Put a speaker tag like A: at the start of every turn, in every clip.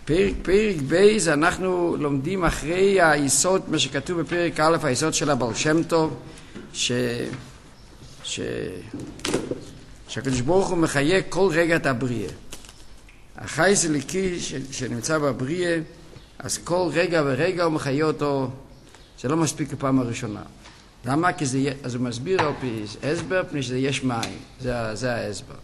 A: פרק בייז אנחנו לומדים אחרי היסוד, מה שכתוב בפרק א', היסוד של הבעל שם טוב, שהקדוש ברוך הוא מחיה כל רגע את הבריאה. החייס אליקי שנמצא בבריאה, אז כל רגע ורגע הוא מחיה אותו, זה לא מספיק הפעם הראשונה. למה? כי זה, אז הוא מסביר על פי הסבר, פני שזה יש מים, זה ההסבר.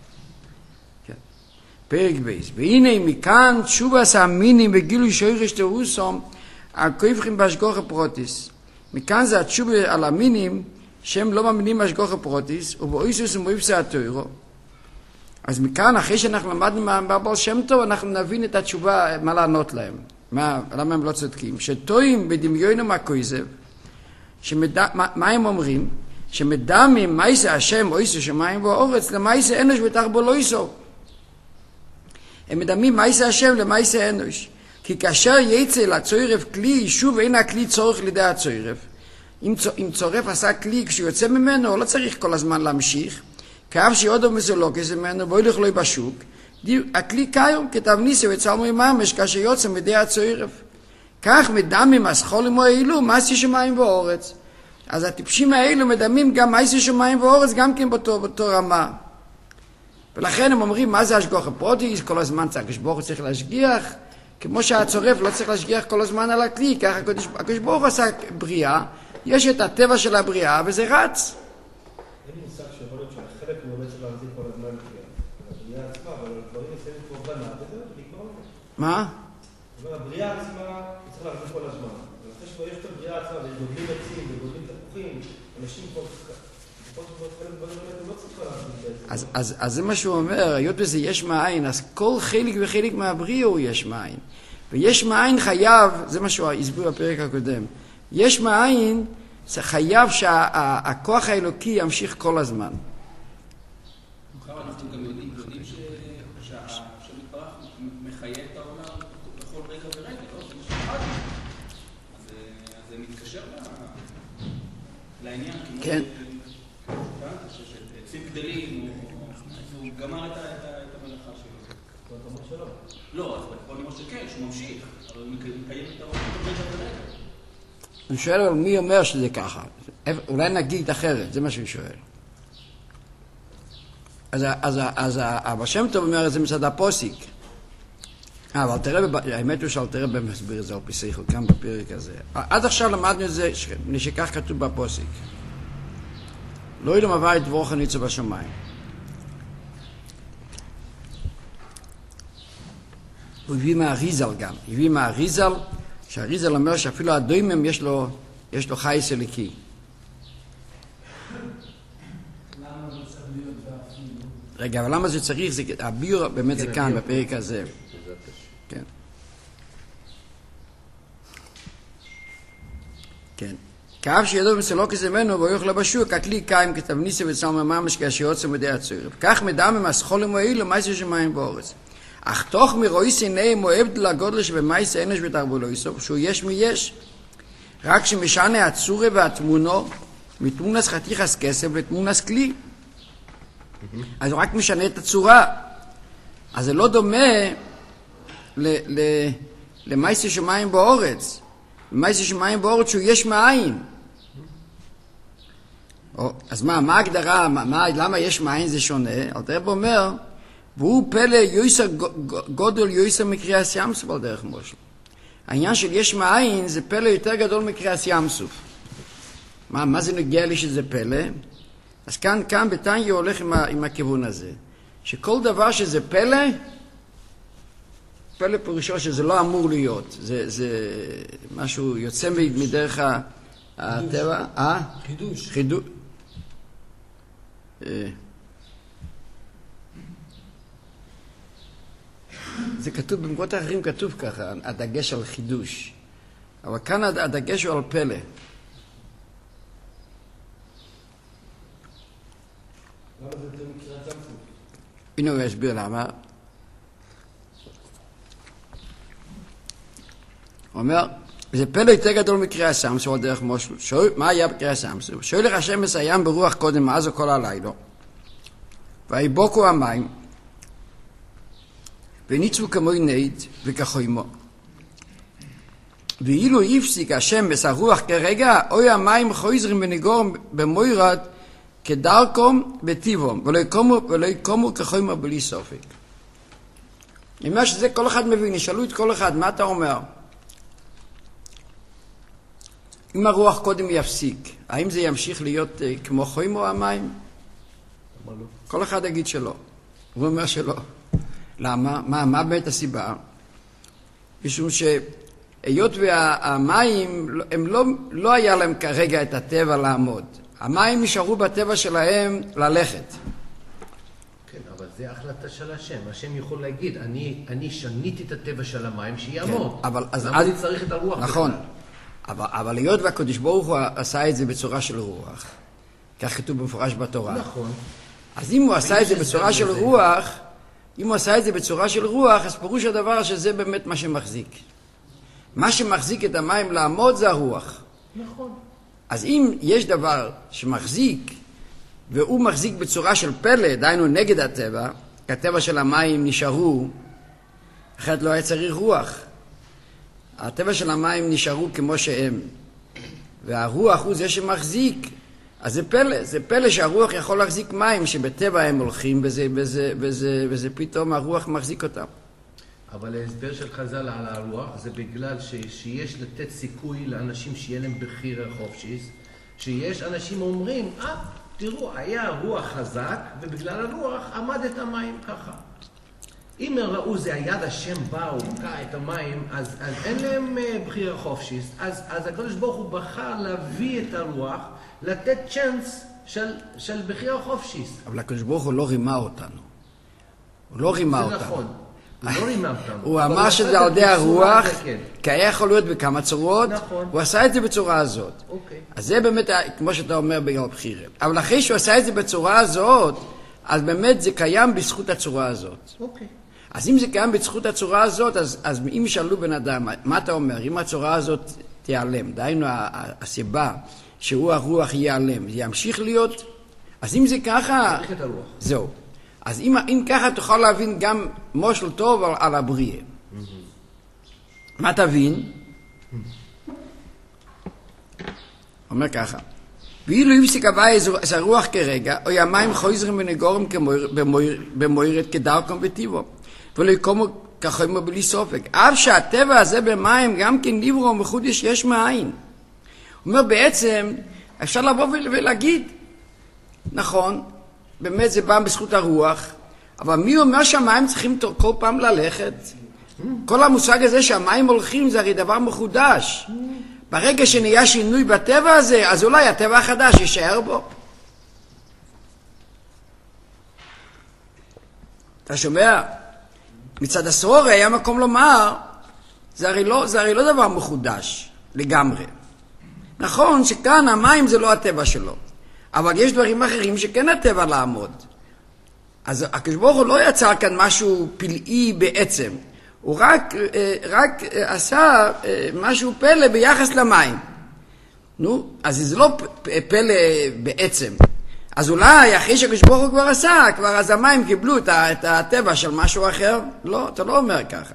A: פרק בייס. והנה מכאן תשובה סאמינים וגילוי שורש תירוסום הכופרים בהשגחה פרוטיס. מכאן זה התשובה על המינים שהם לא מאמינים בהשגחה פרוטיס ובאיסוס ומאיפסה התוירו. אז מכאן אחרי שאנחנו למדנו מהבעל שם טוב אנחנו נבין את התשובה מה לענות להם. למה הם לא צודקים? שטועים בדמיונם הכוזב מה הם אומרים? שמדמים מייסה השם או איסו שמיים ואורץ למייסה אנוש ותח בו לא איסו. הם מדמים מייסה השם למייסה אנוש. כי כאשר יצא לצורף כלי, שוב אין הכלי צורך לידי הצורף. אם צורף עשה כלי כשהוא יוצא ממנו, לא צריך כל הזמן להמשיך. כאב שיודו מסולוקס ממנו, בו ילך לו בשוק. הכלי קיום כתב ניסה וצלמו ממש כאשר יוצא מידי הצורף. כך מדמים הסחולים האלו, מייסה שמיים ואורץ. אז הטיפשים האלו מדמים גם מייסה שמיים ואורץ, גם כן באותו רמה. ולכן הם אומרים, מה זה השגחה פרוטיס? כל הזמן הקדוש ברוך הוא צריך להשגיח, כמו שהצורף לא צריך להשגיח כל הזמן על הכלי, ככה הקדוש ברוך הוא עשה בריאה, יש את הטבע של הבריאה וזה רץ.
B: אין לי מושג שיכול להיות שהחלק הוא באמת צריך להחזיק כל הזמן הבריאה עצמה, אבל הדברים עושים כבר בנה, וזה נגמר אותו.
A: מה?
B: הבריאה עצמה צריך להחזיק כל הזמן. ואחרי שכבר יש את הבריאה עצמה, וגודלים עצים וגודלים תפוחים, אנשים כבר
A: אז זה מה שהוא אומר, היות וזה יש מאין, אז כל חלק וחלק מהבריאה הוא יש מאין. ויש מאין חייב, זה מה שהוא הסביר בפרק הקודם, יש מאין, זה חייב שהכוח האלוקי ימשיך כל הזמן.
C: אנחנו גם יודעים שהשם יתברך מחיה את העולם בכל רגע ורגע, לא? אז זה מתקשר לעניין.
A: כן.
C: עצים גדלים, הוא גמר את המלאכה שלו. לא, אז בוא נאמר שכן, שהוא ממשיך, אבל הוא מקיים את העולם רגע ורגע.
A: אני שואל אבל מי אומר שזה ככה? אולי נגיד אחרת, זה מה שאני שואל. אז הבעל שם טוב אומר את זה מצד הפוסיק. אבל האמת הוא שאל תראה במסביר את זה על פי שכל, כאן בפרק הזה. עד עכשיו למדנו את זה, שכך כתוב בפוסיק. לא ילום עבר את דבורך ניצו בשמיים. הוא הביא מהריזל גם. הביא מהריזל, שהריזל אומר שאפילו הדוימם יש לו חייס אליקי. רגע, אבל למה זה צריך? הביור באמת זה כאן, בפרק הזה. כן. כן. כאב שידו מסלוקס ממנו ויוכל בשוק, הכלי קיים כתב ניסה וצלם ממש כשיוצא מדי הצורף. כך מדמים הסחולים האלו מייסה שמיים באורץ. אך תוך מרואיס עיניהם הוא עבד לגודל שבמייסה אנוש ותרבו לא יסוף, שהוא יש מיש. רק שמשנה הצורה והתמונו, מתמונס חתיכס כסף לתמונס כלי. אז הוא רק משנה את הצורה. אז זה לא דומה למייסה שמיים באורץ. מייסה שמיים באורץ שהוא יש מאין. אז מה ההגדרה, למה יש מאין זה שונה? אל תראה בו אומר, והוא פלא יויסר גודל יויסר מקריאס ים סוף על דרך מושל. העניין של יש מאין זה פלא יותר גדול מקריאס ים סוף. מה זה נגיע לי שזה פלא? אז כאן בתניה הולך עם הכיוון הזה. שכל דבר שזה פלא פירושו שזה לא אמור להיות. זה משהו יוצא מדרך הטבע. חידוש. זה כתוב, במקומות האחרים כתוב ככה, הדגש על חידוש. אבל כאן הדגש הוא על פלא.
B: למה זה יותר מקריאת ים סוף?
A: הנה הוא יסביר למה. הוא אומר, זה פלא יותר גדול מקריאת ים סוף על דרך מושל. מה היה בקריאת ים סוף? שואל לך השם מסיים ברוח קודם, מאז או כל הלילה. ויבוקו המים. וניצבו כמו נית וכחוימו. ואילו יפסיק השמש הרוח כרגע, אוי המים חוזרים ונגורם במוירד כדרכום וטיבום, ולא יקומו כחוימו בלי סופק. אני אומר שזה כל אחד מבין, ישאלו את כל אחד, מה אתה אומר? אם הרוח קודם יפסיק, האם זה ימשיך להיות כמו חוימו המים? כל אחד יגיד שלא. הוא אומר שלא. למה? מה באמת הסיבה? משום שהיות והמים, הם לא היה להם כרגע את הטבע לעמוד. המים נשארו בטבע שלהם ללכת.
D: כן, אבל זה החלטה של השם. השם יכול להגיד, אני שניתי את הטבע של המים שיעמוד.
A: כן,
D: למה אני צריך את הרוח?
A: נכון. אבל היות והקדוש ברוך הוא עשה את זה בצורה של רוח, כך כתוב במפורש בתורה.
D: נכון.
A: אז אם הוא עשה את זה בצורה של רוח, אז פירוש הדבר שזה באמת מה שמחזיק. מה שמחזיק את המים לעמוד זה הרוח.
D: נכון.
A: אז אם יש דבר שמחזיק, והוא מחזיק בצורה של פלא, דהיינו נגד הטבע, כי הטבע של המים נשארו, אחרת לא היה צריך רוח. הטבע של המים נשארו כמו שהם, והרוח הוא זה שמחזיק. אז זה פלא שהרוח יכול להחזיק מים שבטבע הם הולכים, וזה פתאום הרוח מחזיק אותם.
D: אבל ההסבר של חז"ל על הרוח זה בגלל שיש לתת סיכוי לאנשים שיהיה להם בחירה חופשית, שיש אנשים אומרים, תראו, היה רוח חזק ובגלל הרוח עמד את המים ככה. אם הם ראו זה היד השם בא, הוא בקע את המים, אז אין להם בחירה חופשית, אז הקדוש ברוך הוא בחר להביא את הרוח, לתת צ'אנס של בחירה חופשית.
A: אבל הקדוש ברוך הוא לא רימה אותנו. הוא לא רימה אותנו.
D: זה נכון. הוא לא רימה אותנו.
A: הוא אמר שזה על ידי הרוח, כי היה יכול להיות בכמה צורות, הוא עשה את זה בצורה הזאת. אז זה באמת, כמו שאתה אומר, בגלל בחירה. אבל אחרי שהוא עשה את זה בצורה הזאת, אז באמת זה קיים בזכות הצורה הזאת. אז אם זה קיים בזכות הצורה הזאת, אז אם ישאלו בן אדם, מה אתה אומר? אם הצורה הזאת תיעלם, דהיינו הסיבה שהוא הרוח ייעלם, זה ימשיך להיות? אז אם זה ככה,
D: צריך את הרוח.
A: זהו. אז אם ככה תוכל להבין גם משל טוב על הבריאה. מה תבין? אומר ככה, ואילו יפסיק הוואי זה הרוח כרגע, או המים חוזרים ונגורם במוירת כדרכם וטיבו, ולא יקומו כחוימו בלי סופק. אף שהטבע הזה במים גם כן נברא מחודש יש מאין. הוא אומר בעצם, אפשר לבוא ולהגיד, נכון, באמת זה בא בזכות הרוח, אבל מי אומר שהמים צריכים כל פעם ללכת? כל המושג הזה שהמים הולכים זה הרי דבר מחודש. ברגע שנהיה שינוי בטבע הזה, אז אולי הטבע החדש יישאר בו. אתה שומע? מצד הסרורי היה מקום לומר, זה הרי לא דבר מחודש לגמרי. נכון שכאן המים זה לא הטבע שלו, אבל יש דברים אחרים שכן הטבע לעמוד. אז הקדוש ברוך הוא לא יצר כאן משהו פלאי בעצם, הוא רק עשה משהו פלא ביחס למים. נו, אז זה לא פלא בעצם. אז אולי אחרי שהקדוש ברוך הוא כבר עשה, כבר אז המים קיבלו את הטבע של משהו אחר? לא, אתה לא אומר ככה.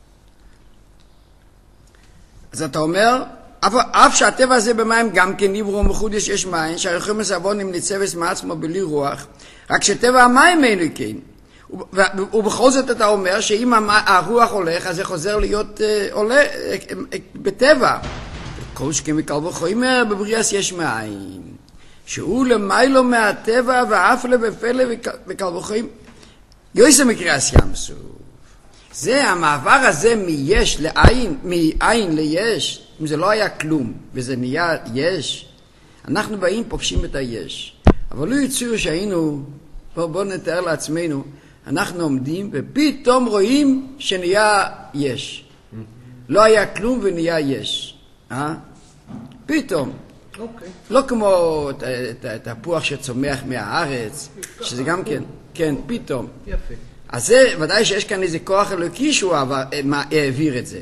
A: אז אתה אומר, אף שהטבע הזה במים גם כן נברא מחודש יש מים, שהרחום מסבונים ניצבס מעצמו בלי רוח, רק שטבע המים אינו כן. ובכל זאת אתה אומר שאם הרוח הולך, אז זה חוזר להיות עולה בטבע. כל שכם וקל וחומר בבריאס יש מאין. שהוא למיילו מהטבע ואף לבפלא וקל וחומר. יויסה מקריאס ים סוף. זה המעבר הזה מיש לעין, מעין ליש. אם זה לא היה כלום וזה נהיה יש, אנחנו באים פוגשים את היש. אבל לא יצאו שהיינו, בואו נתאר לעצמנו, אנחנו עומדים ופתאום רואים שנהיה יש. לא היה כלום ונהיה יש. פתאום. לא כמו תפוח שצומח מהארץ, שזה גם כן, כן, פתאום.
D: יפה.
A: אז זה ודאי שיש כאן איזה כוח אלוקי שהוא העביר את זה.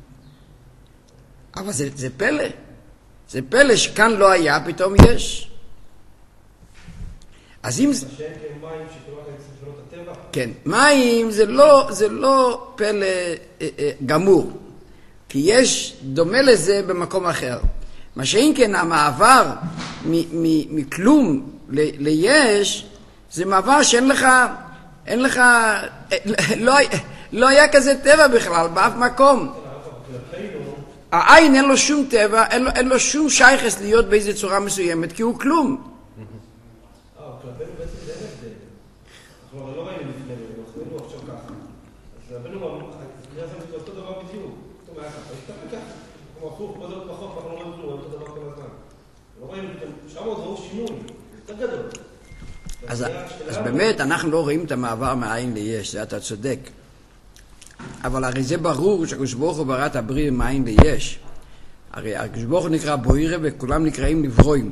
A: אבל זה פלא. זה פלא שכאן לא היה, פתאום יש. אז אם...
B: שאין כן מים שתורה כאן צריך לשנות טבע.
A: כן, מים זה לא פלא גמור, כי יש דומה לזה במקום אחר. מה שאם כן, המעבר מכלום ליש, זה מעבר שאין לך, לא היה כזה טבע בכלל, באף מקום. העין אין לו שום טבע, אין לו שום שייכס להיות באיזו צורה מסוימת, כי הוא כלום.
B: כלפינו בעצם זה אין הבדל. אנחנו לא ראינו לפני, אנחנו ראינו עכשיו ככה. אז רבנו, זה אותו דבר בדיוק. זאת אומרת, יש ככה. כמו הפוך, פה זה עוד פחות, אנחנו לא רואים כלום, אותו דבר כל הזמן. לא ראינו, שם עוד ראו שינוי, זה יותר גדול.
A: אז באמת אנחנו לא רואים את המעבר מהעין ליש, זה אתה צודק. אבל הרי זה ברור שהקדוש ברוך הוא ברא את הבריא מהעין ליש. הרי הקדוש ברוך הוא נקרא בוירה וכולם נקראים נברואים.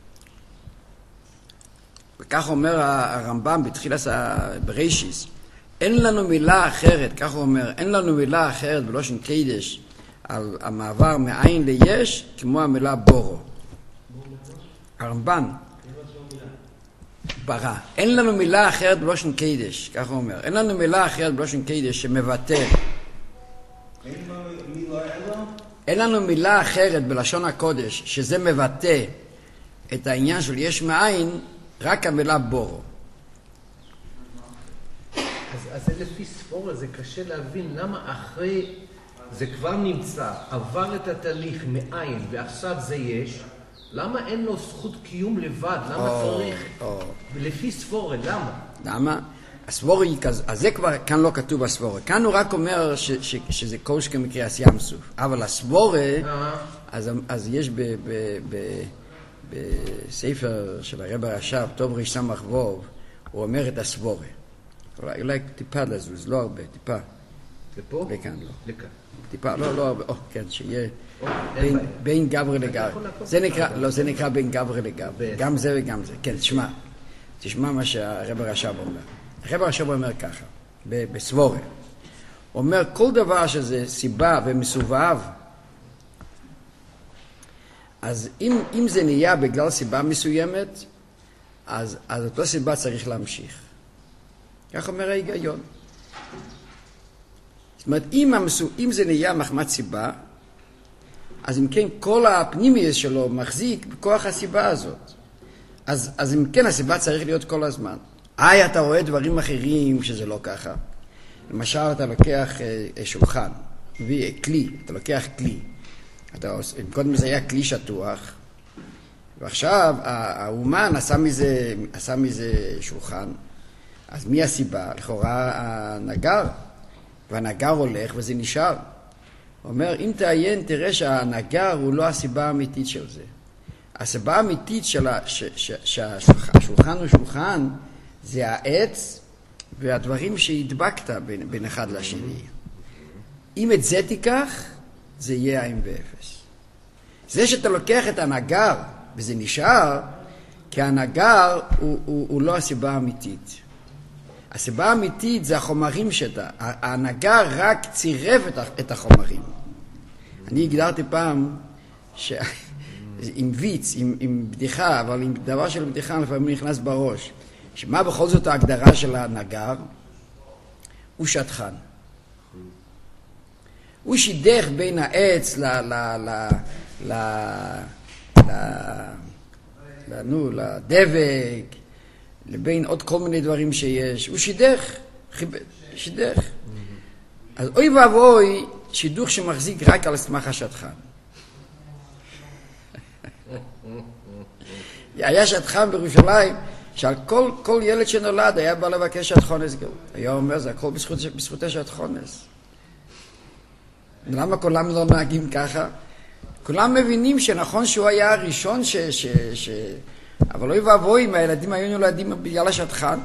A: וכך אומר הרמב"ם בתחילת בראשיס, אין לנו מילה אחרת, כך הוא אומר, אין לנו מילה אחרת בלושן קודש על המעבר מעין ליש כמו המילה בורו. הרמב"ם ברא. אין לנו מילה אחרת בלושן קודש, כך הוא אומר. אין לנו מילה אחרת בלושן קודש שמבטא. אין לנו מילה אחרת בלשון הקודש שזה מבטא את העניין של יש מאין, רק המילה בורו.
D: אז זה לפי ספורה, זה קשה להבין למה אחרי זה כבר נמצא, עבר את התהליך מאין ועכשיו זה יש, למה אין לו זכות קיום לבד? למה צריך? לפי ספורה, למה?
A: למה? הספורה היא כזה, אז זה כבר כאן לא כתוב בספורה. כאן הוא רק אומר שזה קורש כמקריאס ים סוף. אבל הספורה, אז יש בספר של הרב הרש"ב, טוב ריש סמך ווב, הוא אומר את הספורה. אולי טיפה לזוז, לא הרבה, טיפה.
D: לפה?
A: לכאן, לא.
D: לכאן.
A: טיפה, לא הרבה, כן, שיהיה בין גברי לגברי. זה נקרא בין גברי לגברי. גם זה וגם זה. כן, תשמע מה שהרב הרש"ב אומר. הרב הרש"ב אומר ככה, בסבורה. הוא אומר, כל דבר שזה סיבה ומסובב, אז אם זה נהיה בגלל סיבה מסוימת, אז אותו סיבה צריך להמשיך. כך אומר ההיגיון. זאת אומרת, אם זה נהיה מחמת סיבה, אז אם כן כל הפנימיות שלו מחזיק בכוח הסיבה הזאת. אז אם כן הסיבה צריך להיות כל הזמן. אתה רואה דברים אחרים שזה לא ככה. למשל אתה לוקח שולחן, כלי, אתה לוקח כלי. קודם זה היה כלי שטוח, ועכשיו האומן עשה מזה שולחן. אז מי הסיבה? לכאורה הנגר, והנגר הולך וזה נשאר. הוא אומר, אם תעיין תראה שהנגר הוא לא הסיבה האמיתית של זה. הסיבה האמיתית שהשולחן הוא שולחן, זה העץ והדברים שהדבקת בין אחד לשני. אם את זה תיקח, זה יהיה עין ואפס. זה שאתה לוקח את הנגר וזה נשאר, כי הנגר הוא לא הסיבה האמיתית. הסיבה האמיתית זה החומרים שאתה, הנגר רק צירף את החומרים. אני הגדרתי פעם עם ויץ, עם בדיחה, אבל עם דבר של בדיחה לפעמים נכנס בראש. שמה בכל זאת ההגדרה של הנגר? הוא שטחן. הוא שידך בין העץ לדבק, לבין עוד כל מיני דברים שיש. הוא שידך. אז אוי ואבוי, שידוך שמחזיק רק על סמך השטחן. היה שטחן בירושלים, שעל כל ילד שנולד היה בא לבקש שטחונס גאו. היה אומר, זה הכל בזכות השטחונס. למה כולם לא נהגים ככה? כולם מבינים שנכון שהוא היה הראשון אבל אוי ואבוי אם הילדים היו נולדים בגלל השטחן.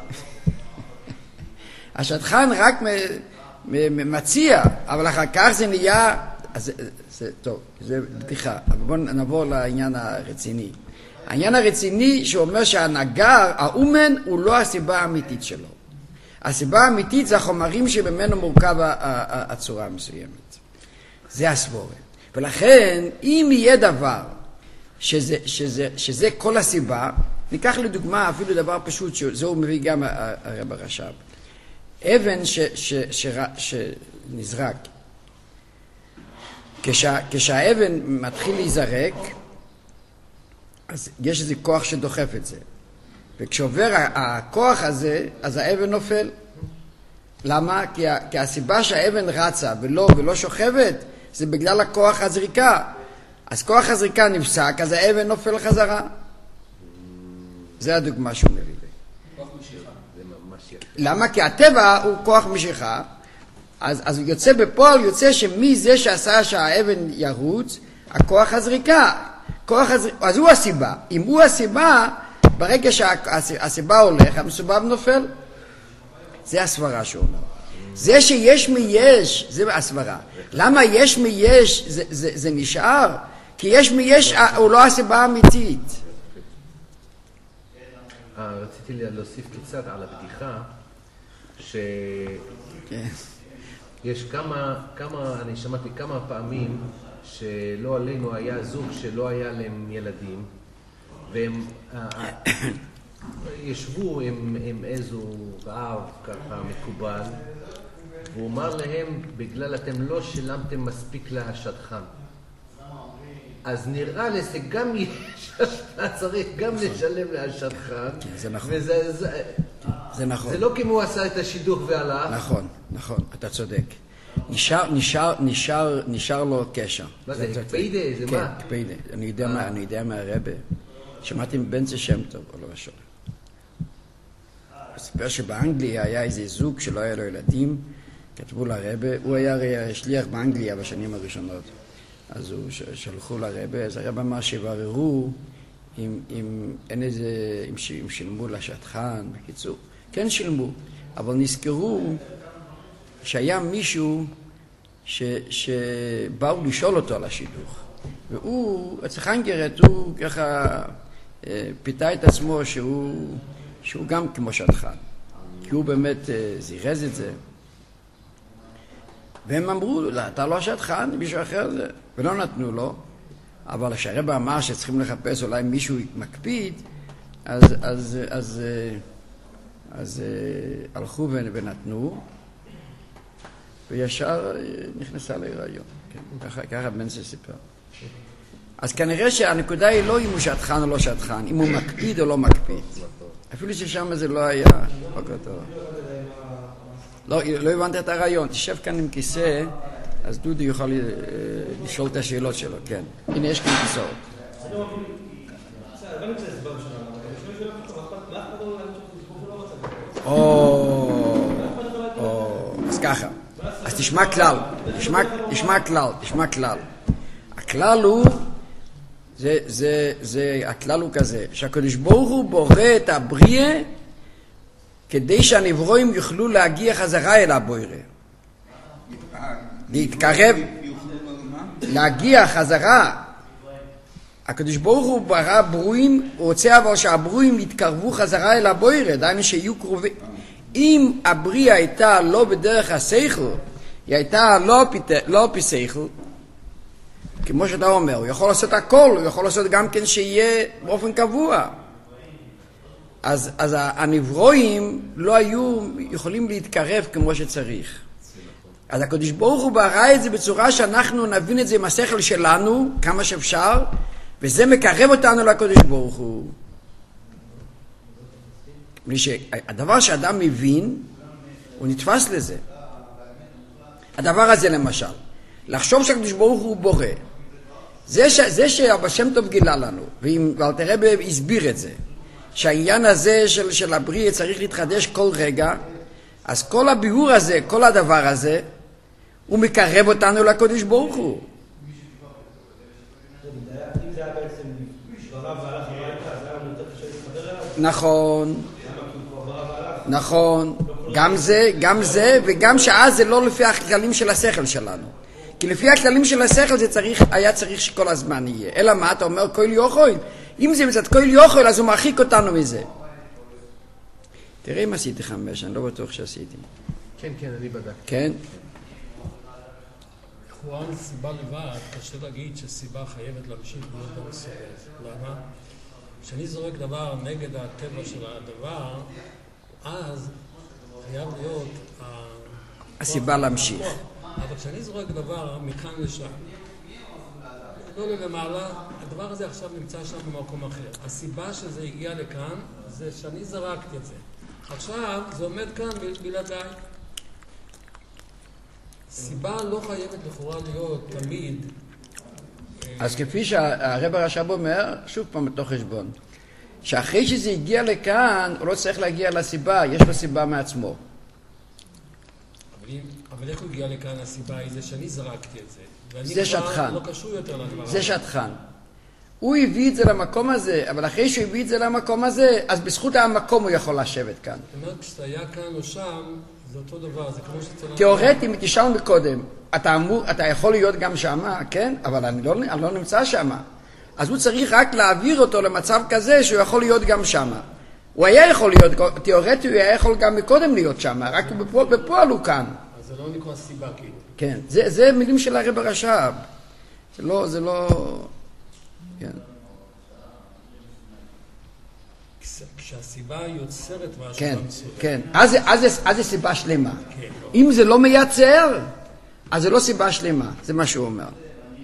A: השטחן רק מציע, אבל אחר כך זה נהיה, טוב, זה בדיחה. אבל בואו נעבור לעניין הרציני. העניין הרציני שאומר שהנגר, האומן, הוא לא הסיבה האמיתית שלו. הסיבה האמיתית זה החומרים שבמנו מורכב הצורה המסוימת. זה הסבורה. ולכן, אם יהיה דבר שזה כל הסיבה, ניקח לדוגמה אפילו דבר פשוט, שזה הוא מביא גם הרב הרש"ב. אבן שנזרק. כשהאבן מתחיל להיזרק, אז יש איזה כוח שדוחף את זה. וכשעובר הכוח הזה, אז האבן נופל. למה? כי הסיבה שהאבן רצה ולא שוכבת, זה בגלל הכוח הזריקה. אז כוח הזריקה נפסק, אז האבן נופל חזרה. זה הדוגמה שהוא מביא.
C: כוח משיכה.
D: זה ממש יפה.
A: למה? כי הטבע הוא כוח משיכה, אז הוא יוצא בפועל, יוצא שמזה שעשה שהאבן ירוץ, הכוח הזריקה. אז הוא הסיבה. אם הוא הסיבה, ברגע שהסיבה הולך, המסובב נופל. זה הסברה שהוא אומר. זה שיש מיש, זה הסברה. למה יש מיש זה נשאר? כי יש מיש הוא לא הסיבה האמיתית.
D: רציתי להוסיף קצת על הבדיחה, שיש אני שמעתי כמה פעמים שלא עלינו היה זוג שלא היה להם ילדים, והם ישבו עם איזו רעב ככה מקובל, והוא אמר להם, בגלל אתם לא שילמתם מספיק להשטחן. אז נראה לי שגם צריך גם לשלם להשטחן.
A: זה נכון.
D: זה נכון. זה לא כמו הוא עשה את השידוך והלך.
A: נכון, אתה צודק. נשאר לו קשר.
D: מה זה, קפיידה? זה מה?
A: כן, קפיידה. אני יודע מהרבה. שמעתי מבן זה שם טוב, או לא משהו. הוא סיפר שבאנגליה היה איזה זוג שלא היה לו ילדים, כתבו לרבה, הוא היה שליח באנגליה בשנים הראשונות. אז הוא שלחו לרבה, אז הרב אמר שיבררו אם שילמו לשטחן, בקיצור. כן שילמו, אבל נזכרו שהיה מישהו שבאו לשאול אותו על השידוך. והוא, הצחנגרת, הוא ככה פיתה את עצמו שהוא גם כמו שטחן. כי הוא באמת זירז את זה. והם אמרו, אתה לא שטחן, מישהו אחר זה. ולא נתנו לו. אבל כשהרבא אמר שצריכים לחפש אולי מישהו מקפיד, אז הלכו ונתנו, וישר נכנסה להיריון. כן, ככה בן סיפר. אז כנראה שהנקודה היא לא אם הוא שטחן או לא שטחן, אם הוא מקפיד או לא מקפיד. אפילו ששם זה לא היה בוקר טוב. לא הבנת את הרעיון. תשב כאן עם כיסא, אז דודי יוכל לשאול את השאלות שלו, כן. הנה יש כאן כיסאות. אז ככה. אז תשמע כלל. הכלל הוא, הכלל הוא כזה, שהקדוש ברוך הוא בורא את הבריאה כדי שהנברואים יוכלו להגיע חזרה אל הבורא. להתקרב, להגיע חזרה. הקדוש ברוך הוא ברא ברואים, הוא רוצה אבל שהברואים יתקרבו חזרה אל הבורא, דהיינו שיהיו קרובים. אם הבריאה הייתה לא בדרך השכל, היא הייתה לא פי-שכל, כמו שאתה אומר, הוא יכול לעשות הכל, הוא יכול לעשות גם כן שיהיה באופן קבוע. אז הנברואים לא היו יכולים להתקרב כמו שצריך. אז הקדוש ברוך הוא ברא את זה בצורה שאנחנו נבין את זה עם השכל שלנו, כמה שאפשר, וזה מקרב אותנו לקדוש ברוך הוא. הדבר שאדם מבין, הוא נתפס לזה. הדבר הזה למשל, לחשוב שהקדוש ברוך הוא בורא, זה שהבעל שם טוב גילה לנו, ואלתר רבי הסביר את זה, שהעניין הזה של הבריאה צריך להתחדש כל רגע, אז כל הביאור הזה, כל הדבר הזה, הוא מקרב אותנו לקדוש ברוך הוא.
B: אם זה היה בעצם ברב והלך הביתה, אז היה לנו יותר קשה להתחבר אליו?
A: נכון, גם זה, וגם שאז זה לא לפי הכללים של השכל שלנו. כי לפי הכללים של השכל זה היה צריך שכל הזמן יהיה. אלא מה, אתה אומר כל יוכל? אם זה מצד כל יוכל, אז הוא מרחיק אותנו מזה. תראה אם עשיתי 5, אני לא בטוח שעשיתי.
D: כן, אני בדק.
A: כן?
E: לכאורה סיבה לבד, קשה להגיד שסיבה חייבת להמשיך להיות במסורת. למה? כשאני זורק דבר נגד הטבע של הדבר, אז חייב להיות
A: הסיבה להמשיך.
E: אבל כשאני זורק דבר מכאן לשם, לא למעלה, הדבר הזה עכשיו נמצא שם במקום אחר. הסיבה שזה הגיע לכאן זה שאני זרקתי את זה. עכשיו זה עומד כאן בלעדיי. סיבה לא חייבת לכאורה להיות תמיד.
A: אז כפי שהרב הרש"ב אומר, שוב פעם בתוך חשבון, שאחרי שזה הגיע לכאן, הוא לא צריך להגיע לסיבה, יש לו סיבה מעצמו.
E: אבל איך הוא הגיע לכאן? הסיבה היא זה שאני זרקתי את זה.
A: זה שטחן.
E: ואני כבר לא קשור יותר לדבר הזה.
A: זה שטחן. הוא הביא את זה למקום הזה, אבל אחרי שהוא הביא את זה למקום הזה, אז בזכות המקום הוא יכול לשבת כאן.
E: זאת אומרת, כשאתה היה כאן או שם, זה אותו דבר, זה כמו שצריך...
A: תיאורטית, אם תשאל מקודם, אתה יכול להיות גם שמה, כן? אבל אני לא נמצא שמה. אז הוא צריך רק להעביר אותו למצב כזה שהוא יכול להיות גם שמה. הוא היה יכול להיות, תיאורטית הוא היה יכול גם מקודם להיות שמה, רק בפועל הוא כאן.
E: אז זה לא נקרא סיבה כאילו.
A: כן, זה מילים של הרב הרש"ב. זה לא... כן.
E: כשהסיבה יוצרת משהו
A: כן,
E: במציאות.
A: כן. אז זה סיבה שלמה. אם זה לא מייצר, אז זה לא סיבה שלמה. זה מה שהוא אומר.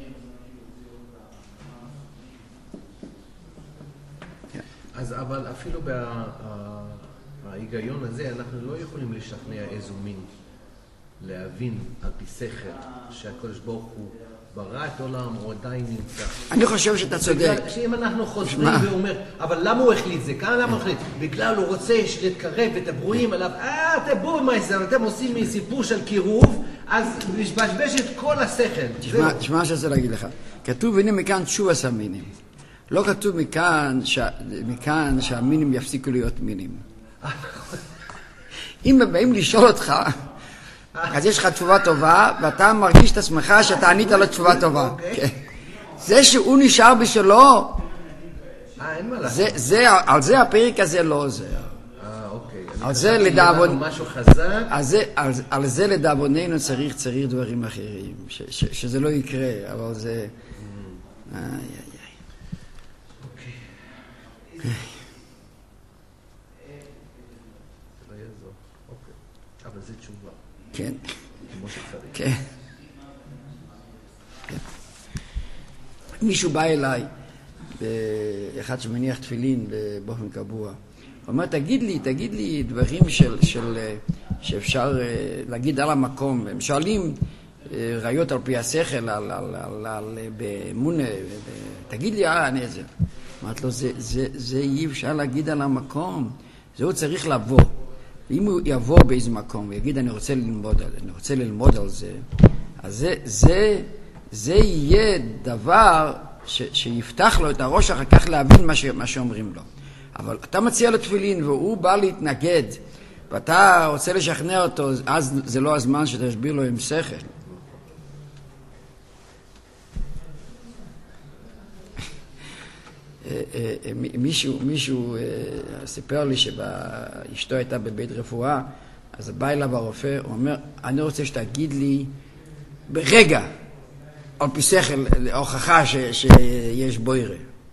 D: אז אבל אפילו בהיגיון הזה אנחנו לא יכולים לשכנע איזו מין להבין על פי שכל שהקדוש ברוך הוא ברא את עולם או עדיין נמצא.
A: אני חושב שאתה צודק.
D: כשאם אנחנו חוזרים ואומר, אבל למה הוא החליט זה? כאן למה הוא החליט? בגלל הוא רוצה להתקרב את הברואים עליו. אתם בואו במייסר, אתם עושים מסיפור של קירוב, אז משבש את כל השכל.
A: תשמע שאני להגיד לך. כתוב הנה מכאן תשובס המינים. לא כתוב מכאן שהמינים יפסיקו להיות מינים. אם הם באים לשאול אותך, אז יש לך תשובה טובה, ואתה מרגיש את עצמך שאתה ענית לו תשובה טובה. זה שהוא נשאר בשלו,
D: אין מה לעשות.
A: על זה הפרק הזה לא עוזר.
D: אוקיי.
A: על זה לדאבון...
D: משהו חזק.
A: על זה לדאבוננו צריך דברים אחרים, שזה לא יקרה, אבל זה...
D: אבל זה תשובה.
A: כן.
D: כמו שצריך.
A: כן. מישהו בא אליי, אחד שמניח תפילין באופן קבוע. הוא אומר, תגיד לי דברים שאפשר להגיד על המקום. הם שואלים ראיות על פי השכל, באמונה. תגיד לי, אני את זה. אמרת לו, זה אי אפשר להגיד על המקום. זה הוא צריך לבוא. ואם הוא יבוא באיזה מקום ויגיד, אני רוצה ללמוד על זה, אז זה יהיה דבר שיפתח לו את הראש אחר כך להבין מה שאומרים לו. אבל אתה מציע לו תפילין והוא בא להתנגד, ואתה רוצה לשכנע אותו, אז זה לא הזמן שתסביר לו עם שכל. מישהו סיפר לי שאשתו הייתה בבית רפואה, אז בא אליו הרופא, הוא אומר, אני רוצה שתגיד לי ברגע, על פי שכל, הוכחה שיש בוירה.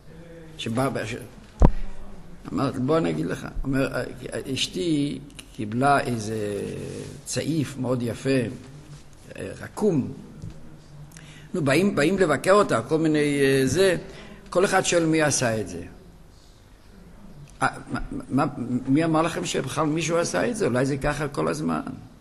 A: אמרת, בוא אני אגיד לך. אומר, אשתי קיבלה איזה צעיף מאוד יפה, רקום. באים לבקר אותה, כל מיני זה, כל אחד שואל מי עשה את זה. מי אמר לכם שבכלל מישהו עשה את זה? אולי זה ככה כל הזמן.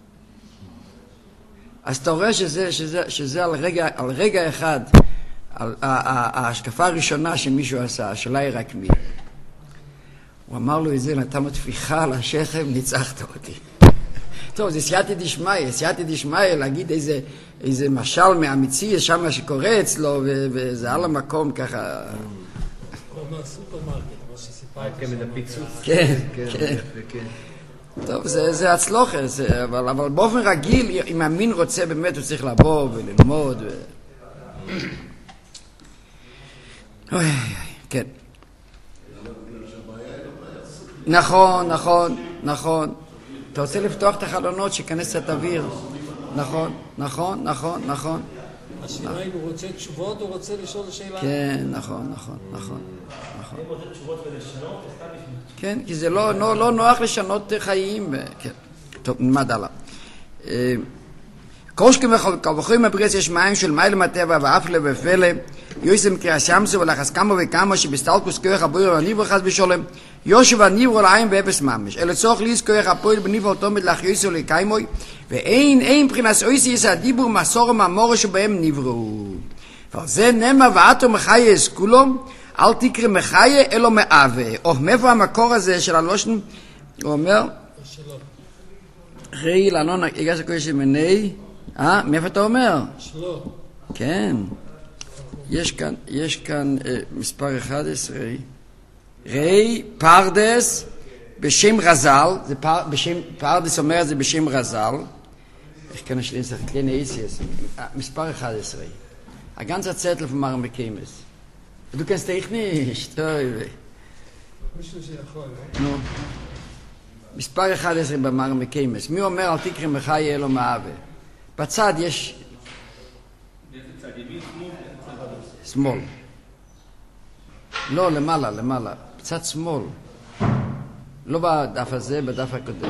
A: אז אתה רואה שזה על רגע אחד, ההשקפה הראשונה שמישהו עשה, השאלה היא רק מי. הוא אמר לו את זה, נתן לו טפיחה על השכם, ניצחת אותי. טוב, זה סייעתא דשמיא, להגיד איזה משל מהמציאות שם שקורה אצלו, וזה על המקום ככה.
E: כמו הסופרמרקט, כמו שסיפרתי.
D: כן, הפיצוץ.
A: כן. טוב, זה הצלוחה, אבל באופן רגיל, אם המין רוצה באמת, הוא צריך לבוא וללמוד. כן. נכון. אתה רוצה לפתוח את החלונות, שיכנס קצת אוויר. נכון.
E: השאלה אם הוא רוצה תשובות או רוצה לשאול שאלה?
A: כן, נכון.
B: אם רוצה תשובות ולשנות, סתם לשנות.
A: כן, כי זה לא נוח לשנות חיים. כן. טוב, נלמד הלאה. קושקי וחוכים מברס יש מים של מיילה מטבע ואפלה ופלא, יויסם קריאסמסו ולחס כמה וכמה שבסטלקוס כוח הבויר והניבור חס בשולם, יושב הניבור לעין ואפס ממש. אלה צורך ליס כוח הפועל בניבור תומד לך יויסו לקיימוי, ואין מבחינס אויסיס הדיבור מסור הממורה שבהם נבראו. ועל זה נאמר ואתו מחיה אסכולו, אל תקרא מחיה אלו מאווה. או מאיפה המקור הזה של הלושן? הוא אומר, ראי לאנון הגש הקודש מני, מאיפה אתה אומר?
E: שלו.
A: כן. יש כאן מספר 11. ראי פרדס בשם רזל, פרדס אומר זה בשם רזל. איך כאן יש לי צריך kleine איסיס. מספר 11. הגנצה צטל von Marm Bekemes. Du kennst dich nicht.
E: מישהו שיכול,
A: נו. מספר 11 במרם מקיימס. מי אומר אל תקרא מחיה אלו מאווה? בצד יש...
C: באיזה צד? ימין,
A: שמאל. לא, למעלה. בצד שמאל. לא בדף הזה, בדף הקודם.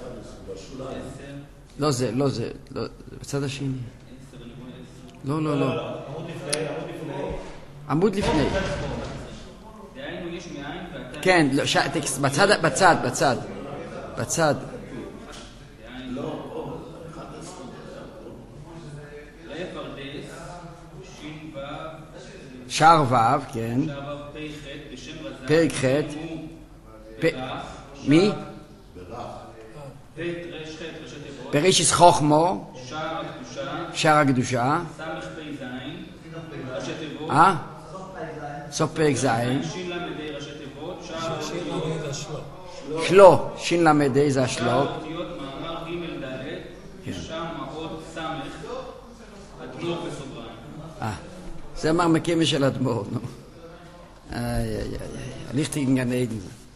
A: לא זה. בצד השני. לא. עמוד לפני.
C: דהיינו יש מאין ואתה...
A: כן, בצד.
C: ראי פרדס, שין וו...
A: שער וו, כן.
C: שער וו פי ח' בשם רזל.
A: פרק ח'.
C: ברח.
A: מי?
C: פ' רש ח' ראשי תיבות.
A: בראשיס חוכמו.
C: שער הקדושה.
A: שער הקדושה.
C: סמך פי זין. ראשי תיבות.
A: סוף פרק זין.
C: שין למדי ראשי תיבות. שער
E: שיר למד השלו.
A: שלו, שין למדי זה השלוק.
C: אותיות מאמר ג' ד' שם האות סמך אדמו"ר בסוגריים.
A: זה אמר מקימה של אדמו"ר, נו. ליכטיגן גן עדן.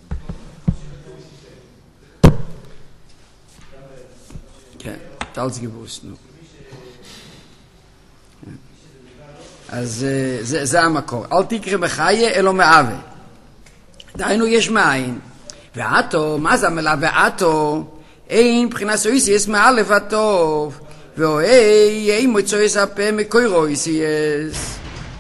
A: כן, טלס גיבוס, נו. אז זה המקור. אל תקרא מחיה אלו מאווה. דהיינו יש מאין. ועתו, מה זה המילה ועתו? אין מבחינת סויסיס מאלף הטוב. ואוהי מוצאיס הפה מקוירויסיס.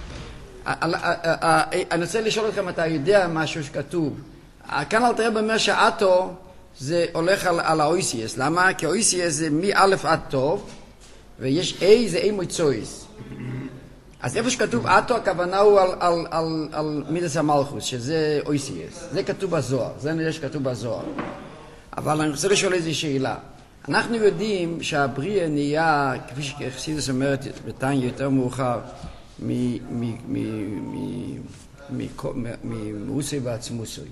A: אני רוצה לשאול אתכם, אתה יודע משהו שכתוב. כאן אל תראה אומר שעתו זה הולך על האויסיס. למה? כי האויסיס זה מאלף עד טוב, ויש A זה A מוצאיס. אז איפה שכתוב עתו, הכוונה הוא על מידס המלכוס, שזה אויסיס. זה כתוב בזוהר, זה נראה שכתוב בזוהר. אבל אני רוצה לשאול איזו שאלה. אנחנו יודעים שהבריא נהיה, כפי שחסידס אומרת בטניה יותר מאוחר, ממוסי ועצמוסי.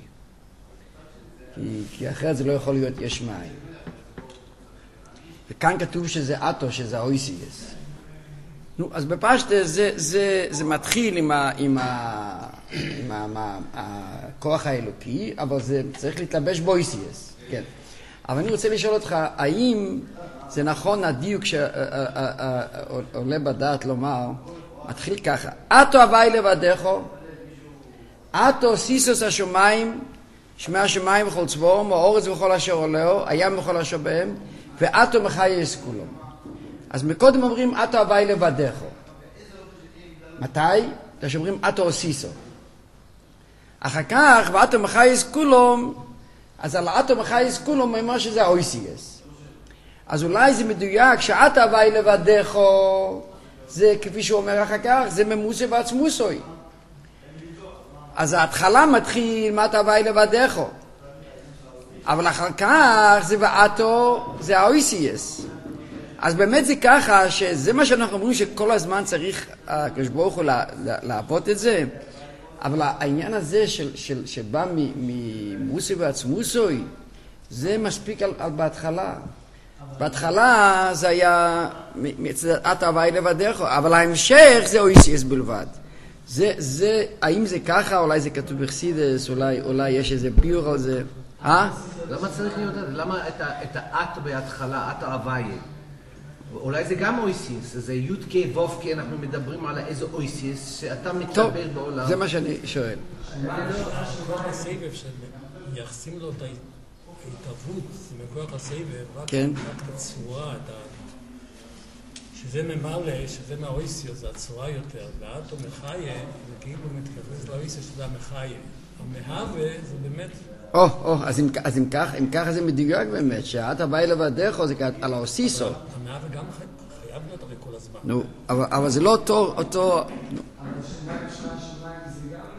A: כי אחרת זה לא יכול להיות יש מים. וכאן כתוב שזה עתו, שזה האויסיס. נו, אז בפשטה זה מתחיל עם הכוח האלוקי, אבל זה צריך להתלבש באויסיס. כן. אבל אני רוצה לשאול אותך, האם זה נכון הדיוק שעולה בדעת לומר, מתחיל ככה, אתו הווי לבדךו, אתו סיסוס השמיים, שמי השמיים וכל צבורם, האורץ וכל אשר עולהו, הים וכל אשר בהם, ואתו מחיה אסכולו. אז מקודם אומרים, אתו הווי לבדךו. מתי? כשאומרים, אתו סיסו. אחר כך, ואתו מחיה אסכולו, אז על האתו מחייס כולו אומר שזה האויסיס. אז אולי זה מדויק שאתה הווי לבדךו, זה כפי שהוא אומר אחר כך, זה ממוסה ועצמוסוי. אז ההתחלה מתחיל מה אתה הווי לבדךו. אבל אחר כך זה ואתו, זה האויסיס. אז באמת זה ככה, שזה מה שאנחנו אומרים שכל הזמן צריך הקדוש ברוך הוא לעבוד את זה. אבל העניין הזה שבא ממוסי ועצמוסוי, זה מספיק על בהתחלה. בהתחלה זה היה את הווי לבדךו, אבל ההמשך זה אויסיס בלבד. האם זה ככה? אולי זה כתוב בחסידס, אולי יש איזה ביור על זה.
D: למה צריך להיות את זה? למה את האת בהתחלה, את הווי? אולי זה גם אויסיס, זה יודקי וובקי, אנחנו מדברים על איזה אויסיס שאתה מתלבש בעולם.
A: טוב, זה מה שאני שואל.
E: מה לא בסבב שמייחסים לו את ההתאבות מכוח הסבב, רק
A: כן.
E: את הצורה, שזה ממלא, שזה מהאויסיו, זה הצורה יותר, ואתו מחיה, זה כאילו מתכנס לאויסיו שזה המחיה. המהווה זה באמת...
A: אז אם ככה זה מדויק באמת, שאת הבאי לבדך, זה על האוסיסו.
E: המהווה גם חייב להיות הרי כל הזמן.
A: נו, אבל זה לא אותו...
F: אבל שניים זה גם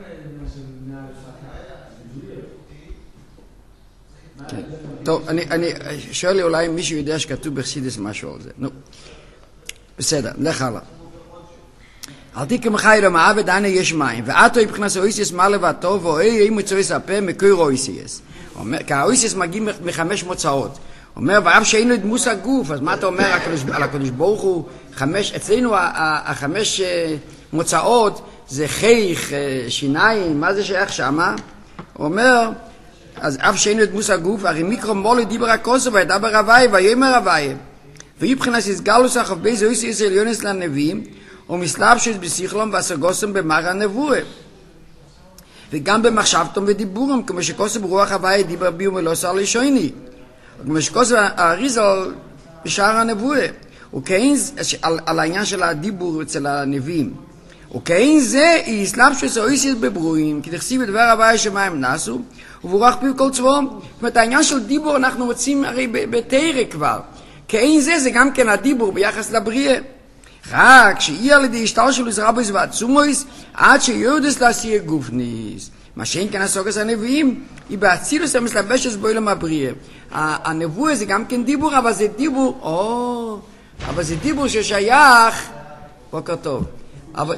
A: טוב, אני שואל לי אולי אם מישהו יודע שכתוב בחסידות משהו על זה. נו, בסדר, נלך הלאה. אל תיקם חי למעבד ענה יש מים, ואתו יבחנס אויסיס מה לבטו, ואוי מוצאויס הפה מקור אויסיס. כי האויסיס מגיעים מחמש מוצאות. אומר, ואף שאין לו דמוס הגוף, אז מה אתה אומר על הקדוש ברוך הוא? אצלנו החמש מוצאות זה חייך, שיניים, מה זה שייך שמה? הוא אומר, אז אף שאין לו דמוס הגוף, הרי מיקרו מולי דיבר הכוסו, וידבר הוואי, ויאמר הוואי. ויבחנס יסגלוס החוף בייז אויסיס עליונס לנביאים, ומסלבשוס בשיחלום והסגוסם במר הנבואה. וגם במחשבתם ודיבורם, כמו שכוסם רוח הוואי דיבר בי ומלוסר לשויני. כמו שכוסם האריזל בשער הנבואה. וכאין, על העניין של הדיבור אצל הנביאים. וכאין זה, יסלבשוס אויסיס בברואים, כי תכסיב את דבר הוואי שמיים נסו, וברוח פיו כל צבום. זאת אומרת, העניין של דיבור אנחנו מוצאים הרי בתרא כבר. כאין זה גם כן הדיבור ביחס לבריאה. רק שיהיה על ידי השתל שלו זה רבויס ועצומויס עד שיודס להסיע גופניס. מה שאין כאן הסוגס הנביאים היא בהצילוס המסלבשת בוילם הבריאה. הנבואה זה גם כן דיבור, אבל זה דיבור, אבל זה דיבור ששייך, בוקר טוב. אבל,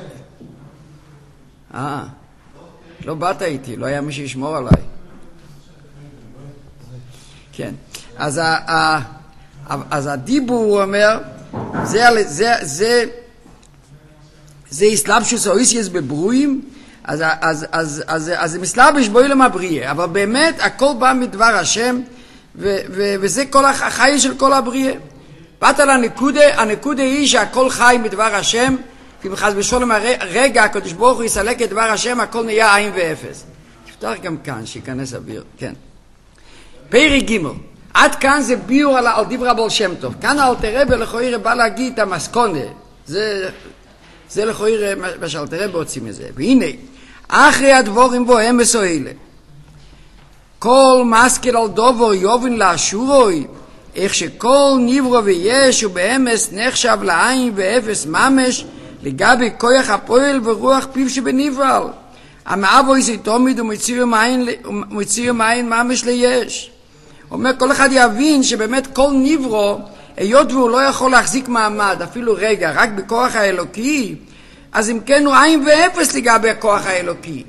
A: לא באת איתי, לא היה מי שישמור עליי. כן, אז הדיבור הוא אומר, זה הסלבשוס אויסיס בברואים, אז זה מסלבש בוילם הבריאה, אבל באמת הכל בא מדבר השם, וזה כל החי של כל הבריאה. באת הנקודה היא שהכל חי מדבר השם, כי בחז בשולם הרגע הקדוש ברוך הוא יסלק את דבר השם, הכל נהיה עין ואפס. תפתח גם כאן שיכנס אוויר, כן. פרק ג' עד כאן זה ביור על דברי בעל שם טוב. כאן אלתר רבי לכאורה בא להגיד את המסקונה. זה לכאורה מה שאלתר רבי הוציא מזה. והנה, אחרי הדבורים בוהם מסוהלה. כל משכיל על דובר יובן לאשורוי, איך שכל נברו ויש ובאמס נחשב לעין ואפס ממש, לגבי כוח הפועל ורוח פיו שבנברל. המאבוי זה תמיד ומציר מים ממש ליש. אומר, כל אחד יבין שבאמת כל נברו, היות והוא לא יכול להחזיק מעמד, אפילו רגע, רק בכוח האלוקי, אז אם כן הוא עין ואפס לגבי הכוח האלוקי.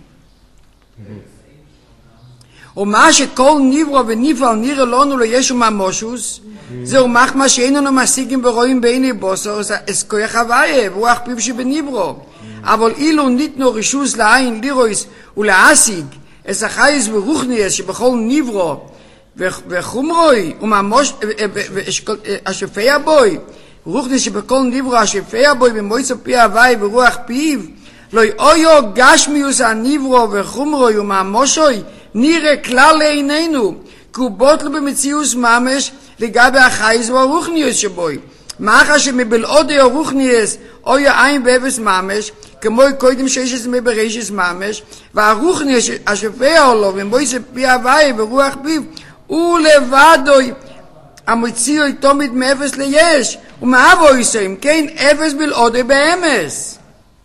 A: ומה שכל נברו ונפעל נראה לנו לישו ממושוס, זהו מחמה שאיננו משיגים ורואים בעיני בוסר, אז כוח הוויה, ורוח פיו שבנברו. אבל אילו ניתנו רישוס לעין לירויס ולהשיג, אז החייס ורוחניאס שבכל נברו, וחומרוי וממוש השפע בוי רוחני שבכל נברו השפע בוי במועצת פי הוואי ורוח פיו לא יאויו גשמיוס הנברו וחומרוי וממושוי נראה כלל לעינינו כי הוא בוטלו במציאוס ממש לגבי החייס והרוחניוס שבוי מאחר שמבלעודי הרוחניוס אוי העין ואפס ממש כמו קודם שיש מבראשית ממש והרוחניוס השפע לו במועצת פי הוואי ורוח פיו ולבדוי המציאו תמיד מאפס ליש ומאבו יסוים כן אפס בלעודי באמס.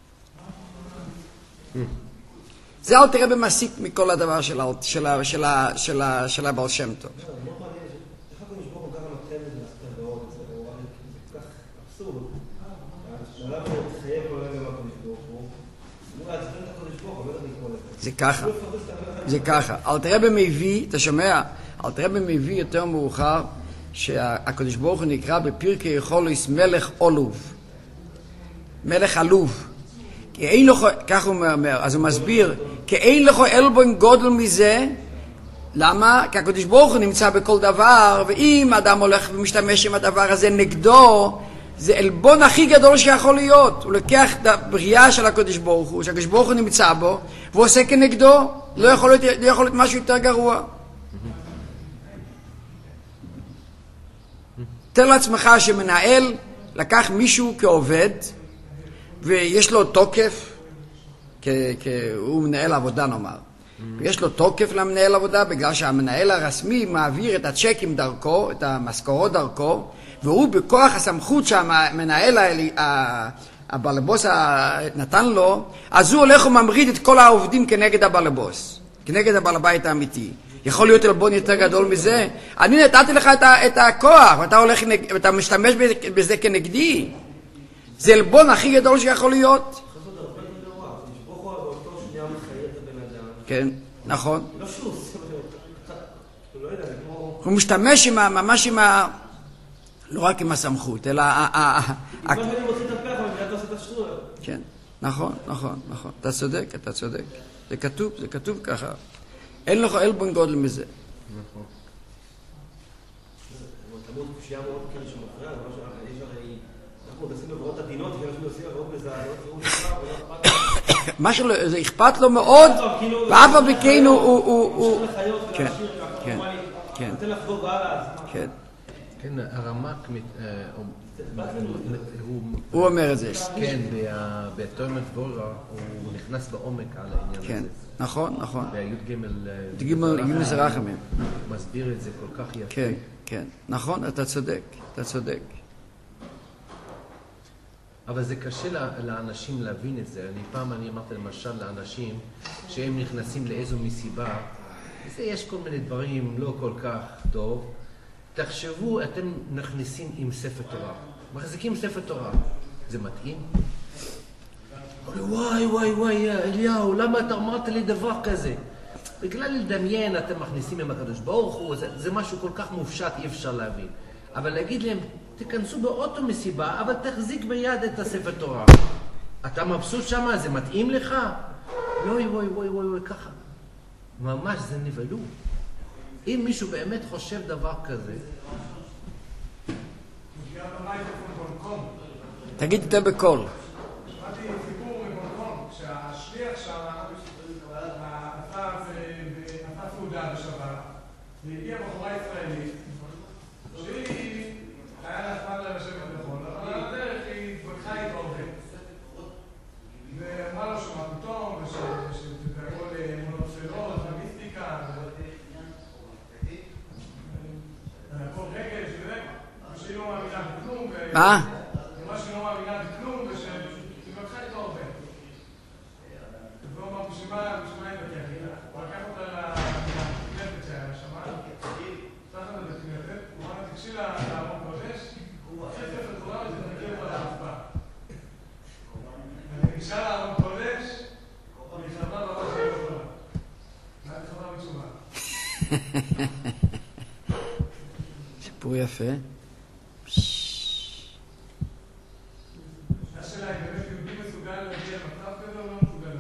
A: זה אל תראה במסיק מכל הדבר של הבעל שם טוב. זה ככה אל תראה במביא, אתה שומע? אל תראה במביא יותר מאוחר שהקדוש ברוך הוא נקרא בפרקי יכולוס מלך עולוב, מלך עלוב, כי אין לך, כך הוא אומר, אז הוא מסביר, כי אין לך אלבון גודל מזה. למה? כי הקדוש ברוך הוא נמצא בכל דבר, ואם אדם הולך ומשתמש עם הדבר הזה נגדו, זה אלבון הכי גדול שיכול להיות. הוא לוקח את הבריאה של הקדוש ברוך הוא, שהקדוש ברוך הוא נמצא בו, והוא עושה כנגדו. לא יכול להיות משהו יותר גרוע. תאר לעצמך שמנהל לקח מישהו כעובד, ויש לו תוקף, הוא מנהל עבודה נאמר, ויש לו תוקף למנהל עבודה, בגלל שהמנהל הרשמי מעביר את הצ'קים דרכו, את המשכורות דרכו, והוא בכוח הסמכות שהמנהל הבעל-בוס נתן לו, אז הוא הולך וממריד את כל העובדים כנגד הבעל-בוס, כנגד הבעל-בית האמיתי. יכול להיות אלבון יותר גדול מזה? אני נתתי לך את הכוח, ואתה משתמש בזה כנגדי. זה אלבון הכי גדול שיכול להיות. כן, נכון. הוא משתמש ממש עם לא רק עם הסמכות, אלא כן, נכון. אתה צודק. זה כתוב ככה. אין לך אלבון גודל מזה.
B: נכון. תמות קושייה מאוד כאילו שמפריעה, אנחנו עושים עברות עדינות, ואנחנו עושים עברות מזעזעות, והוא נשמע ולא אכפת.
A: מה שלא, זה אכפת לו מאוד, ואף על פי כן הוא...
B: כן. נותן לחגוג הלאה.
D: כן, הרמ"ק,
A: הוא אומר את זה.
D: כן, בתוימת דבורה הוא נכנס בעומק על העניין הזה.
A: כן, נכון.
D: בי"ג
A: גימל זרחמים.
D: מסביר את זה כל כך יפה.
A: כן, נכון, אתה צודק.
D: אבל זה קשה לאנשים להבין את זה. פעם אני אמרתי למשל לאנשים שהם נכנסים לאיזו מסיבה, יש כל מיני דברים לא כל כך טוב. תחשבו, אתם נכנסים עם ספר תורה. מחזיקים ספר תורה. זה מתאים? וואי, אליהו, למה אתה אמרת לי דבר כזה? בגלל לדמיין אתם מכניסים עם הקדוש ברוך הוא, זה משהו כל כך מופשט, אי אפשר להבין. אבל להגיד להם, תכנסו באוטו מסיבה, אבל תחזיק ביד את הספר תורה. אתה מבסוט שם? זה מתאים לך? וואי, ככה. ממש זה נבלו. אם מישהו באמת חושב דבר כזה...
A: תגיד יותר בקול.
F: שמעתי סיפור מבונקון, שהשליח שם נפף תעודה בשבת, והגיעה בחורה ישראלית, שהיא היה לה אכפת לה לשבת נכון, אבל על הדרך היא התווכחה איתו הרבה. ואמרה לו שמה פתאום, ושתקראו למונופסלות, ומיסטיקה, כל רגל, ושהיא לא מאמינה בכלום.
A: מה?
F: ממש היא לא מאמינה בכלום, ושתתווכחה איתו הרבה. והוא אמר, בשביל מה התווכח איתה? הוא לקח אותה לכנסת שהיה שמה, פתח לה לכנסת, הוא אמר, תקשי לארון קודש, ספר תורה ותתנגד אותה להצבעה. ותקשה לארון קודש, והיא חזרה בראש של תורה. ואז היא חזרה בתשובה.
A: סיפור יפה.
F: השאלה היא, באמת יהודי מסוגל להגיע למצב כזה או לא מסוגל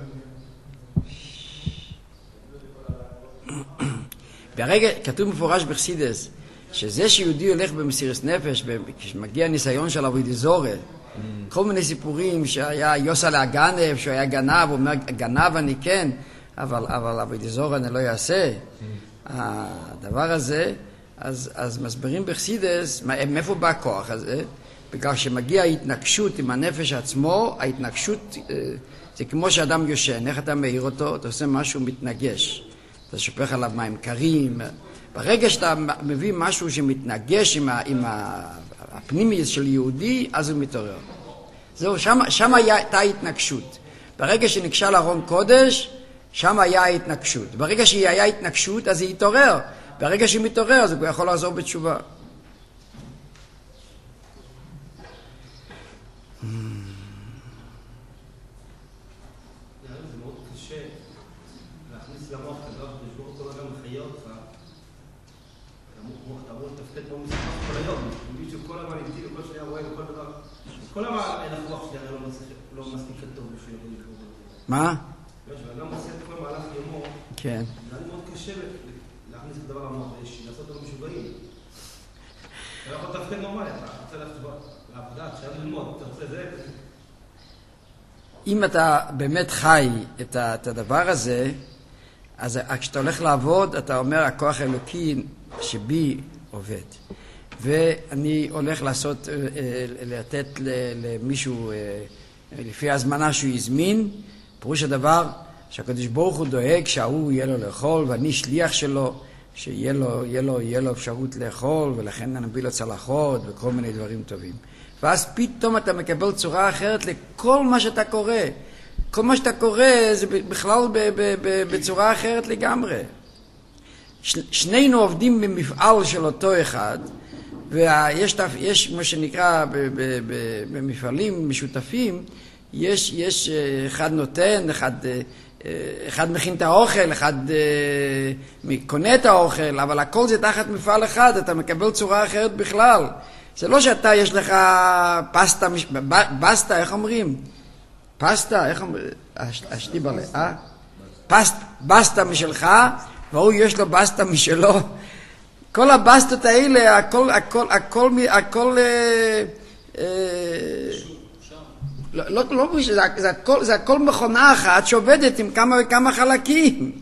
F: להגיע?
A: ברגע, כתוב מפורש בחסידות, שזה שיהודי הולך במסירות נפש, כשמגיע ניסיון של אבוי דזורי, כל מיני סיפורים שהיה יוסה להגנב, שהוא היה גנב, הוא אומר, גנב אני כן, אבל אבוי דזורי אני לא אעשה. הדבר הזה, אז מסברים בחסידות, מאיפה בא הכוח הזה? בגלל שמגיע ההתנגשות עם הנפש עצמו, ההתנגשות זה כמו שאדם יושן, איך אתה מאיר אותו? אתה עושה משהו מתנגש, אתה שופך עליו מים קרים. ברגע שאתה מביא משהו שמתנגש עם הפנימיות של יהודי, אז הוא מתעורר. זהו, שם הייתה התנגשות. ברגע שנקשה לארון קודש, שם היה התנגשות. ברגע שהיה התנגשות, אז היא התעורר. ברגע שהיא מתעורר, אז הוא יכול לעזור בתשובה.
B: כל המהלך שלי לא מספיק טוב בשביל לקרוא.
A: מה?
B: כשאדם עושה את כל מהלך יומו,
A: כן.
B: זה מאוד קשה להכניס את הדבר המוח, לעשות אותו משוגעים. אתה לא יכול לתפקד נורמלי, אתה רוצה לעבודה, כשאתה ללמוד, אתה רוצה זה.
A: אם אתה באמת חי את הדבר הזה, אז כשאתה הולך לעבוד, אתה אומר, הכוח האלוקי שבי עובד. ואני הולך לתת למישהו לפי הזמנה שהוא יזמין. פירוש הדבר שהקדוש ברוך הוא דואג שההוא יהיה לו לאכול, ואני שליח שלו, שיהיה לו אפשרות לאכול, ולכן נביא לו צלחות וכל מיני דברים טובים. ואז פתאום אתה מקבל צורה אחרת לכל מה שאתה קורא. כל מה שאתה קורא זה בכלל בצורה אחרת לגמרי. שנינו עובדים במפעל של אותו אחד, ויש מה שנקרא במפעלים משותפים, יש אחד נותן, אחד מכין את האוכל, אחד קונה את האוכל, אבל הכל זה תחת מפעל אחד, אתה מקבל צורה אחרת בכלל. זה לא שאתה יש לך פסטה, איך אומרים? פסטה, איך אומרים? אשתיברלה, בסטה משלך, והוא יש לו בסטה משלו. כל הבסטות האלה, הכל לא, זה הכל מכונה אחת שעובדת עם כמה וכמה חלקים.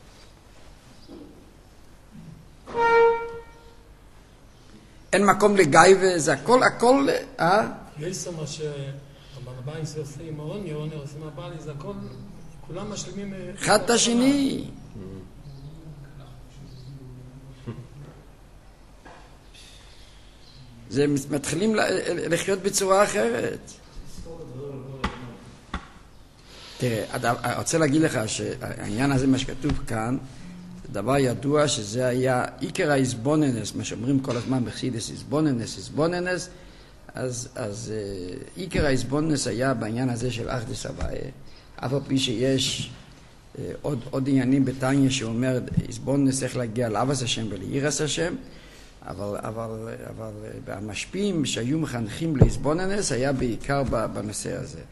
A: אין מקום לגייבה, זה הכל,
E: יש מה שהבנביים שעושים עם העוני עושים הבעלי, זה הכל, כולם משלימים
A: אחד את השני. זה מתחילים לחיות בצורה אחרת. תראה, אני רוצה להגיד לך שהעניין הזה, מה שכתוב כאן, זה דבר ידוע שזה היה עיקר האיזבוננס, מה שאומרים כל הזמן בחסידות, איזבוננס, אז עיקר האיזבוננס היה בעניין הזה של אחדות הוויה, אף על פי שיש עוד עניינים בתניא שאומר, איזבוננס איך להגיע לאהבת השם וליראת השם, אבל המשפיעים שהיו מחנכים לאיזבוננס היה בעיקר בנושא הזה.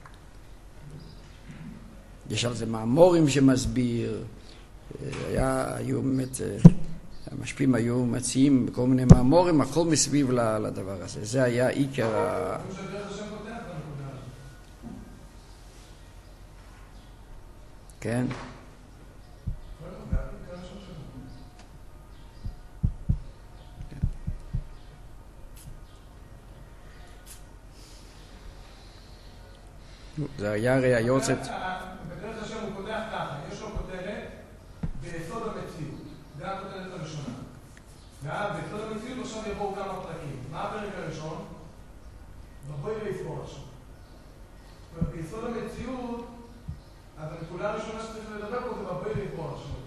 A: יש על זה מאמורים שמסביר, היו באמת, המשפיעים היו מציעים בכל מיני מאמורים, הכל מסביב לדבר הזה. זה היה עיקר כן? זה היה הרי היוצאת.
F: בדרך השם הוא פותח ככה, יש לו כותרת ביסוד המציאות, זה הכותרת הראשונה. ואז ביסוד המציאות עכשיו יבואו כמה פרקים. מה הפרק הראשון? בואי ויסבור עכשיו. ביסוד המציאות, אז הנקודה הראשונה שצריך לדבר פה זה בואי ויסבור עכשיו.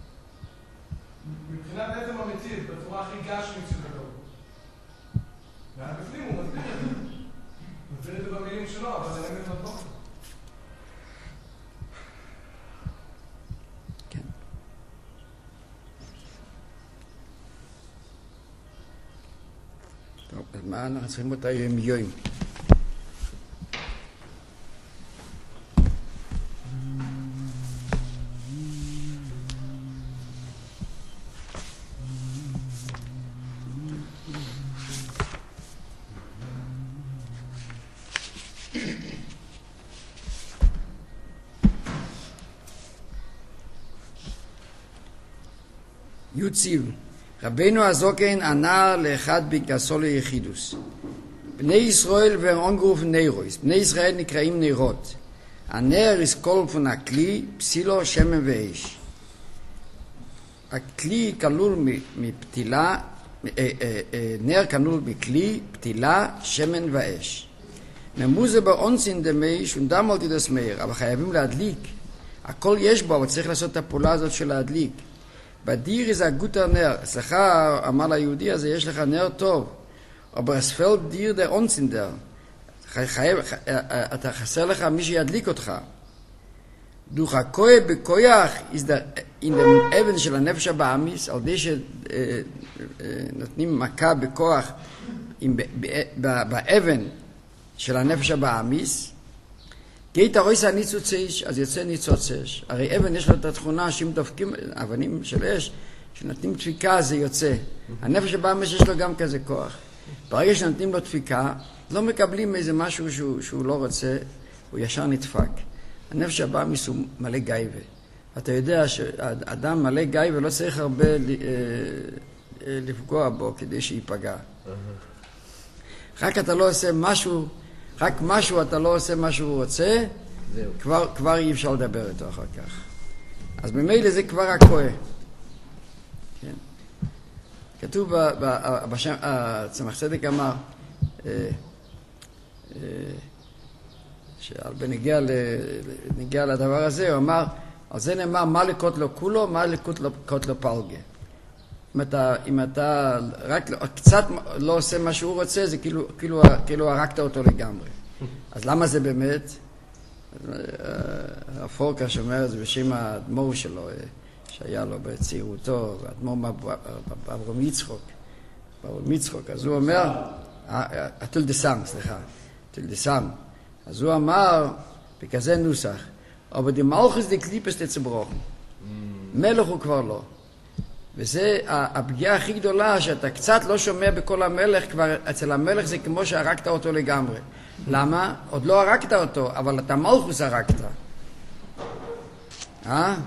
F: מבחינת עצם המציאות, בצורה הכי גשמית שכתוב. ואז בפנים הוא מסביר את זה. מסביר את זה במילים שלו, אבל זה באמת לא טוב.
A: טוב, אז מה אנחנו צריכים אותה עם יוים? יוציב רבינו הזוקן ענה לאחד בגסו ליחידוס. בני ישראל ואונגרוף נרויס. בני ישראל נקראים נרות. הנר יסקול פון הכלי, פסילו, שמן ואש. הכלי כלול מפתילה, נר כלול מכלי, פתילה, שמן ואש. ממוזה באונסין דמי שונדמלתי דס מאיר, אבל חייבים להדליק. הכל יש בו, אבל צריך לעשות את הפעולה הזאת של להדליק. בדיר זה הגוטר נר, אצלך אמר ליהודי הזה, יש לך נר טוב, אבל אספל דיר דה אונסינדר, אתה חסר לך מי שידליק אותך. דוחה כוי בכויח, in the אבן של הנפש הבאמיס, על די שנותנים מכה בכוח באבן של הנפש הבאמיס, גאית הרויס הניצוץ אש, אז יוצא ניצוץ אש. הרי אבן יש לו את התכונה שאם דופקים אבנים של אש, שנותנים דפיקה זה יוצא. הנפש הבאמיס יש לו גם כזה כוח. ברגע שנותנים לו דפיקה, לא מקבלים איזה משהו שהוא לא רוצה, הוא ישר נדפק. הנפש הבאמיס הוא מלא גייבה. אתה יודע שאדם מלא גייבה לא צריך הרבה לפגוע בו כדי שיפגע. רק אתה לא עושה משהו, רק משהו אתה לא עושה מה שהוא רוצה, כבר אי אפשר לדבר איתו אחר כך. אז ממילא זה כבר הכהן. כן. כתוב בשם, צמח צדק אמר, בנגיע לדבר הזה, הוא אמר, על זה נאמר, מה לקות לו כולו, מה לקות לו פלגה. אם אתה רק קצת לא עושה מה שהוא רוצה, זה כאילו הרגת אותו לגמרי. אז למה זה באמת? הפורקה שאומר את זה בשם האדמו"ר שלו, שהיה לו בצעירותו, האדמו"ר אברהם יצחק, אז הוא אומר, התולדסם, אז הוא אמר בכזה נוסח, אבל די מלכוס די קליפס די צברוכן. מלך הוא כבר לא. וזה הפגיעה הכי גדולה, שאתה קצת לא שומע בכל המלך, כבר אצל המלך זה כמו שהרגת אותו לגמרי. למה? עוד לא הרגת אותו, אבל אתה מלכוס הרגת. אתה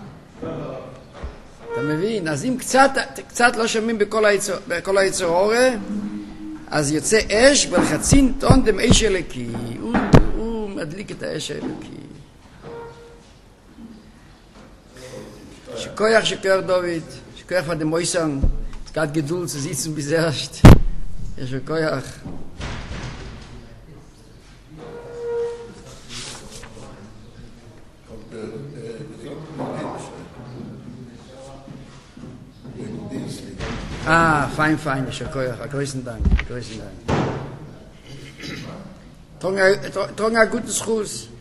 A: מבין? אז אם קצת לא שומעים בכל היצור אורה, אז יוצא אש ולחצין טון דם אש אלוקי. הוא מדליק את האש האלוקי. שכוח דוד, שכוח von dem Mäusern, es gab Geduld zu sitzen bis erst. יש כוח. Fein, יש כוח. größten Dank. Trong ein gutes Gruß.